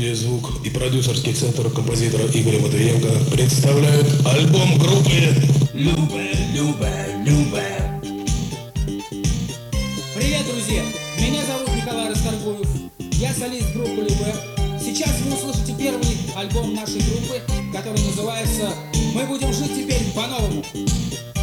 Студия «Звук» и продюсерский центр композитора Игоря Матвиенко представляют альбом группы Любэ, Любэ, Любэ. Привет, друзья! Меня зовут Николай Расторгуев. Я солист группы Любэ. Сейчас вы услышите первый альбом нашей группы, который называется «Мы будем жить теперь по-новому».